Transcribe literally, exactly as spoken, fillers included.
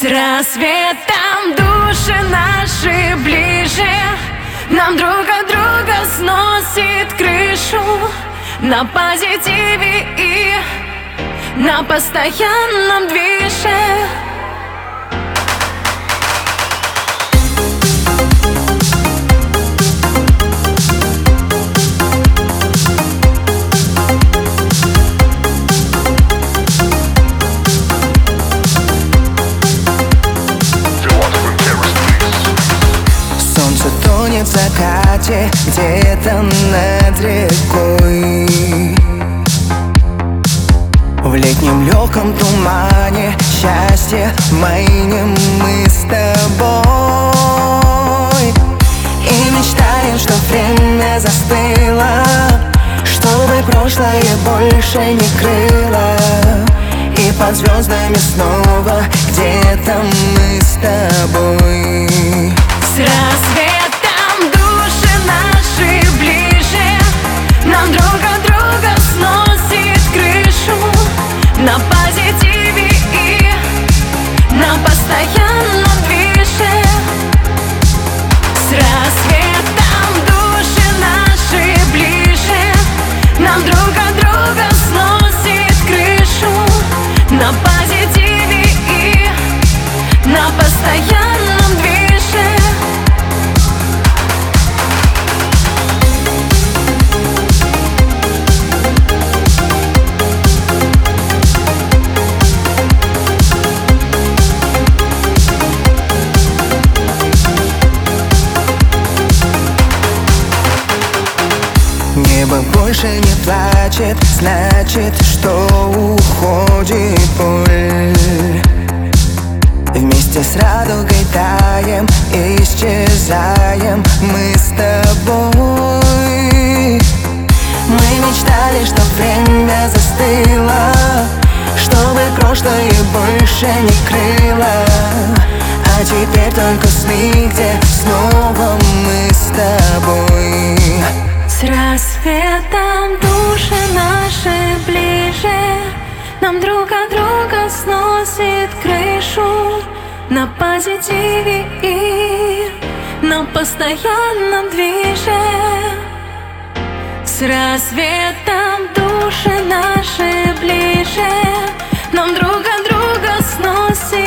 рассветом души наши ближе, нам друг от друга сносит крышу. На позитиве и на постоянном движе. Солнце тонет в закате где-то над рекой. В летнем легком тумане счастье маним мы с тобой. И мечтаем, что время застыло, чтобы прошлое больше не крыло. И под звездами снова где-то мы с тобой. С рассветом души наши ближе, нам друг от друга сносит крышу. На позитиве и на постоянном движе. С рассветом души наши ближе, нам друг от друга сносит крышу. На позитиве и на постоянном движе. Небо больше не плачет, значит, что уходит боль. Вместе с радугой таем, исчезаем мы с тобой. Мы мечтали, чтоб время застыло, чтобы прошлое больше не крыло. А теперь только сны, где снова мы с тобой. С рассветом души наши ближе, нам друг от друга сносит крышу. На позитиве и на постоянном движе. С рассветом души наши ближе, нам друг от друга сносит